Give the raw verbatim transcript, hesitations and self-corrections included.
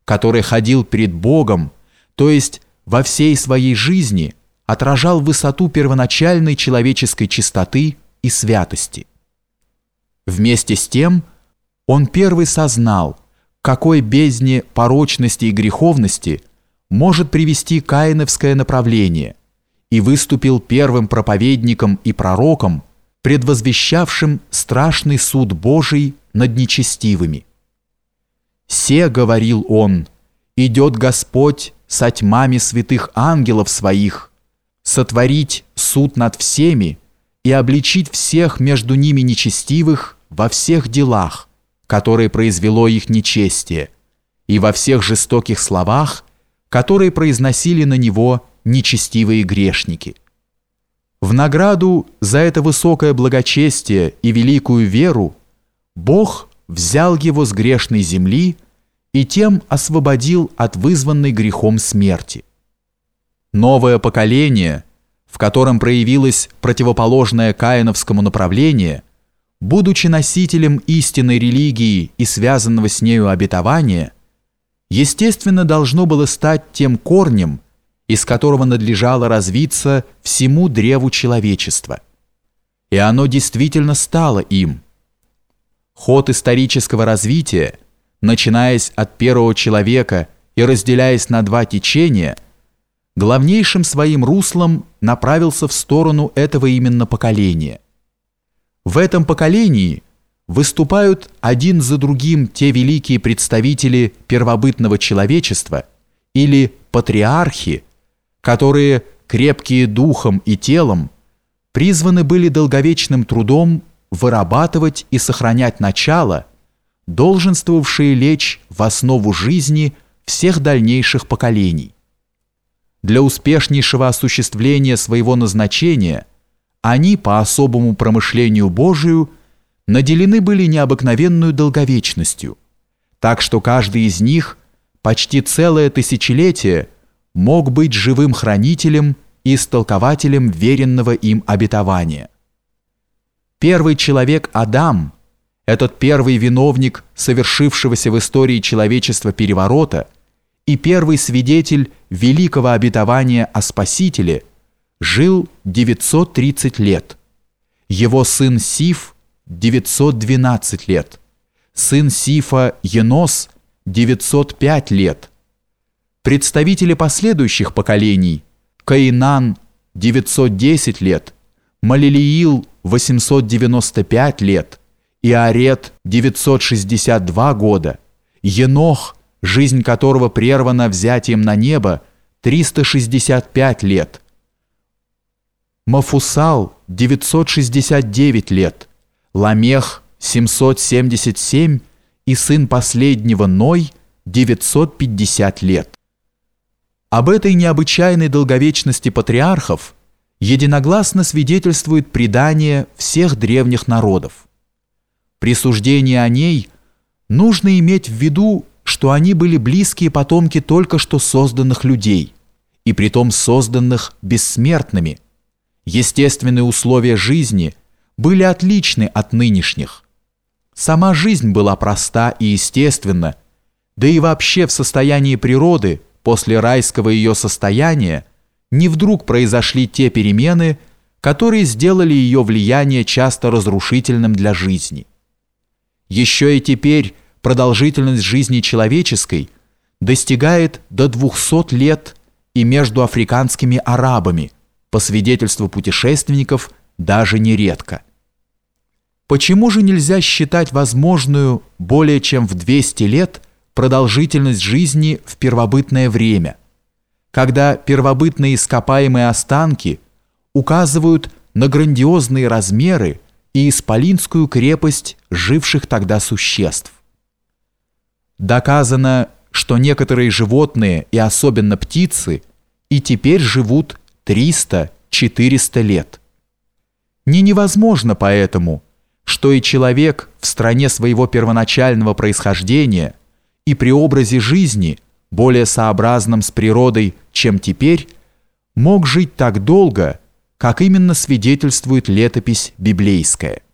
который ходил перед Богом, то есть во всей своей жизни отражал высоту первоначальной человеческой чистоты и святости. Вместе с тем он первый сознал, к какой бездне порочности и греховности может привести каиновское направление, и выступил первым проповедником и пророком, предвозвещавшим страшный суд Божий над нечестивыми. «Се, — говорил он, — идет Господь со тьмами святых ангелов своих, сотворить суд над всеми и обличить всех между ними нечестивых во всех делах, которые произвело их нечестие, и во всех жестоких словах, которые произносили на него нечестивые грешники. В награду за это высокое благочестие и великую веру Бог взял его с грешной земли и тем освободил от вызванной грехом смерти. Новое поколение, в котором проявилось противоположное каиновскому направление, будучи носителем истинной религии и связанного с нею обетования, естественно, должно было стать тем корнем, из которого надлежало развиться всему древу человечества. И оно действительно стало им. Ход исторического развития, начинаясь от первого человека и разделяясь на два течения, главнейшим своим руслом направился в сторону этого именно поколения. В этом поколении выступают один за другим те великие представители первобытного человечества или патриархи, которые, крепкие духом и телом, призваны были долговечным трудом вырабатывать и сохранять начало, долженствовавшие лечь в основу жизни всех дальнейших поколений. Для успешнейшего осуществления своего назначения они, по особому промышлению Божию, наделены были необыкновенную долговечностью, так что каждый из них почти целое тысячелетие мог быть живым хранителем и истолкователем веренного им обетования. Первый человек Адам, этот первый виновник совершившегося в истории человечества переворота и первый свидетель великого обетования о Спасителе, жил девятьсот тридцать лет. Его сын Сиф – девятьсот двенадцать лет. Сын Сифа Енос – девятьсот пять лет. Представители последующих поколений – Каинан – девятьсот десять лет, Малилиил – восемьсот девяносто пять лет, Иарет – девятьсот шестьдесят два года, Енох, жизнь которого прервана взятием на небо, триста шестьдесят пять лет, Мафусал – девятьсот шестьдесят девять лет, Ламех – семьсот семьдесят семь и сын последнего Ной – девятьсот пятьдесят лет. Об этой необычайной долговечности патриархов единогласно свидетельствует предание всех древних народов. При суждении о ней нужно иметь в виду, что они были близкие потомки только что созданных людей, и притом созданных бессмертными. Естественные условия жизни были отличны от нынешних. Сама жизнь была проста и естественна, да и вообще в состоянии природы после райского ее состояния не вдруг произошли те перемены, которые сделали ее влияние часто разрушительным для жизни. Еще и теперь продолжительность жизни человеческой достигает до двухсот лет и между африканскими арабами, по свидетельству путешественников, даже нередко. Почему же нельзя считать возможную более чем в двести лет продолжительность жизни в первобытное время, когда первобытные ископаемые останки указывают на грандиозные размеры и исполинскую крепость живших тогда существ? Доказано, что некоторые животные и особенно птицы и теперь живут триста-четыреста лет. Не невозможно поэтому, что и человек в стране своего первоначального происхождения и при образе жизни, более сообразном с природой, чем теперь, мог жить так долго, как именно свидетельствует летопись библейская.